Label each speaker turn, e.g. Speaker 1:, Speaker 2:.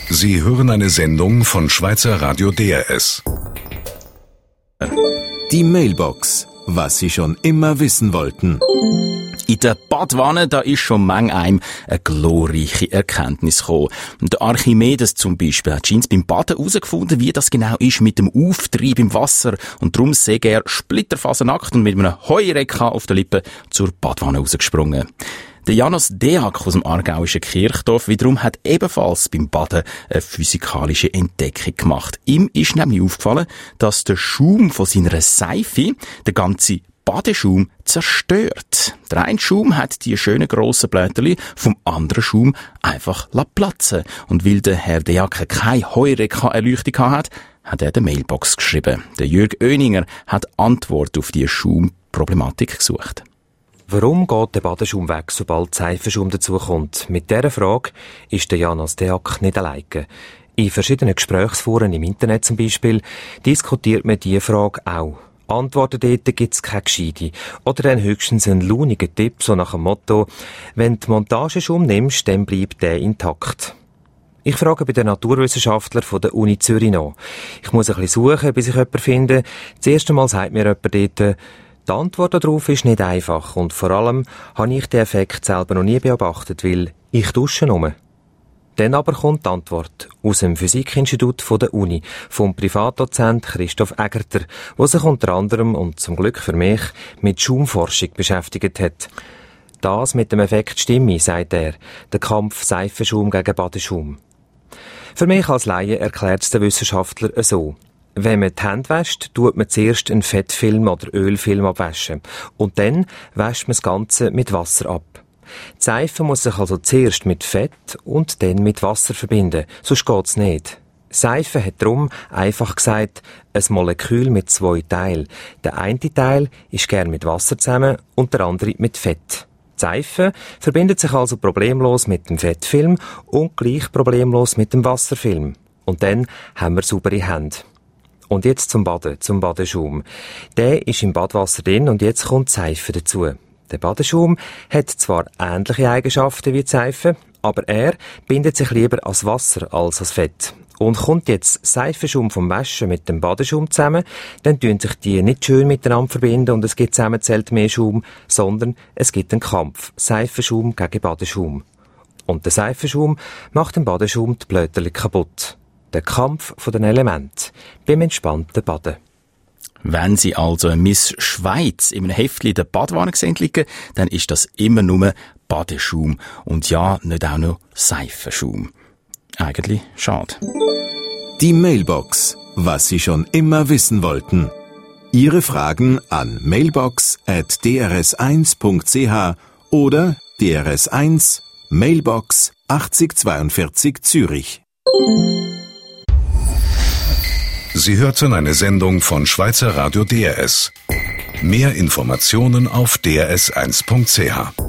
Speaker 1: Sie hören eine Sendung von Schweizer Radio DRS.
Speaker 2: Die Mailbox. Was Sie schon immer wissen wollten.
Speaker 3: In der Badwanne, da ist schon manch einem eine glorreiche Erkenntnis gekommen. Der Archimedes zum Beispiel hat scheinbar beim Baden herausgefunden, wie das genau ist mit dem Auftrieb im Wasser. Und darum sei er splitterfasernackt und mit einem Heureka auf der Lippe zur Badwanne rausgesprungen. Der Janos Deak aus dem aargauischen Kirchdorf wiederum hat ebenfalls beim Baden eine physikalische Entdeckung gemacht. Ihm ist nämlich aufgefallen, dass der Schaum von seiner Seife den ganzen Badeschaum zerstört. Der eine Schaum hat die schönen grossen Blätterli vom anderen Schaum einfach platzen. Und weil der Herr Deak keine Heureka-Erleuchtung hat, hat er die Mailbox geschrieben. Der Jürg Oeninger hat Antwort auf die Schaumproblematik gesucht.
Speaker 4: Warum geht der Badeschaum weg, sobald Seifenschaum dazukommt? Mit dieser Frage ist der Janos Deak nicht alleine. In verschiedenen Gesprächsforen im Internet zum Beispiel diskutiert man diese Frage auch. Antworten dort gibt's keine gescheite. Oder dann höchstens einen launigen Tipp, so nach dem Motto, wenn du Montageschaum nimmst, dann bleibt der intakt. Ich frage bei den Naturwissenschaftlern von der Uni Zürich nach. Ich muss ein bisschen suchen, bis ich jemanden finde. Das erste Mal sagt mir jemand dort, die Antwort darauf ist nicht einfach und vor allem habe ich den Effekt selber noch nie beobachtet, weil ich dusche nur. Dann aber kommt die Antwort aus dem Physikinstitut von der Uni, vom Privatdozent Christoph Egerter, der sich unter anderem und zum Glück für mich mit Schaumforschung beschäftigt hat. Das mit dem Effekt stimme, sagt er, der Kampf Seifenschaum gegen Badeschaum. Für mich als Laie erklärt es der Wissenschaftler so. Wenn man die Hände wäscht, tut man zuerst einen Fettfilm oder Ölfilm abwaschen. Und dann wäscht man das Ganze mit Wasser ab. Die Seife muss sich also zuerst mit Fett und dann mit Wasser verbinden, sonst geht's nicht. Seife hat darum, einfach gesagt, ein Molekül mit 2 Teilen. Der eine Teil ist gern mit Wasser zusammen und der andere mit Fett. Die Seife verbindet sich also problemlos mit dem Fettfilm und gleich problemlos mit dem Wasserfilm. Und dann haben wir saubere Hände. Und jetzt zum Baden, zum Badeschaum. Der ist im Badwasser drin und jetzt kommt die Seife dazu. Der Badeschaum hat zwar ähnliche Eigenschaften wie die Seife, aber er bindet sich lieber als Wasser als als Fett. Und kommt jetzt Seifenschaum vom Waschen mit dem Badeschaum zusammen, dann tun sich die nicht schön miteinander verbinden und es gibt zusammenzählt mehr Schaum, sondern es gibt einen Kampf. Seifenschaum gegen Badeschaum. Und der Seifenschaum macht dem Badeschaum die Blätterli kaputt. Der Kampf von den Elementen beim entspannten Baden.
Speaker 3: Wenn Sie also Miss Schweiz in einem Heftchen der Badwanne sehen liegen, dann ist das immer nur Badeschaum und ja, nicht auch noch Seifenschaum. Eigentlich schade.
Speaker 2: Die Mailbox. Was Sie schon immer wissen wollten. Ihre Fragen an mailbox@drs1.ch oder DRS1 Mailbox 8042 Zürich.
Speaker 1: Sie hörten eine Sendung von Schweizer Radio DRS. Mehr Informationen auf drs1.ch.